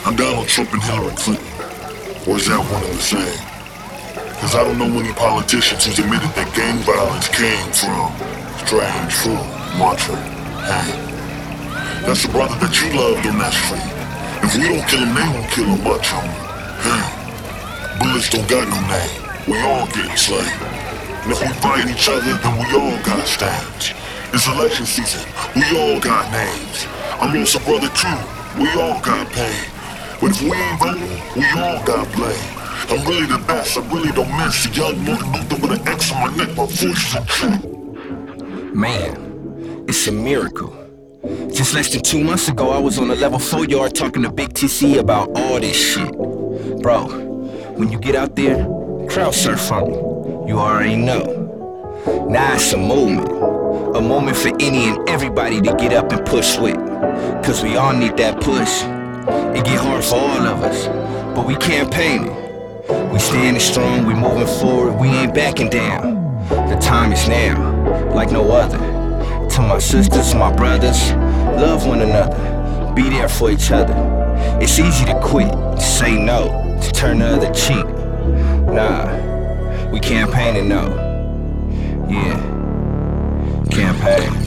I'm Donald Trump and Hillary Clinton. Or is that one and the same? Cause I don't know any politicians who's admitted that gang violence came from strange food, mantra, hey. That's the brother that you loved on that street. If we don't kill him, they won't kill him much on me. Hey, bullets don't got no name. We all getting slain. And if we fight each other, then we all got stabs. It's election season, we all got names. I lost a brother too, we all got pain. But if we ain't voting, we all got blame. I'm really the best, I really don't miss a young Martin Luther with an X on my neck, my voice is a true. Man, it's a miracle. Just less than 2 months ago, I was on the level 4 yard talking to Big TC about all this shit. Bro, when you get out there, crowd surf on me. You already know. Now it's a moment for any and everybody to get up and push with. Cause we all need that push. It get hard for all of us, but we campaigning. We standing strong, we moving forward, we ain't backing down. The time is now, like no other. To my sisters, my brothers, love one another, be there for each other. It's easy to quit, to say no, to turn the other cheek. Nah, we campaigning though. Yeah, campaign.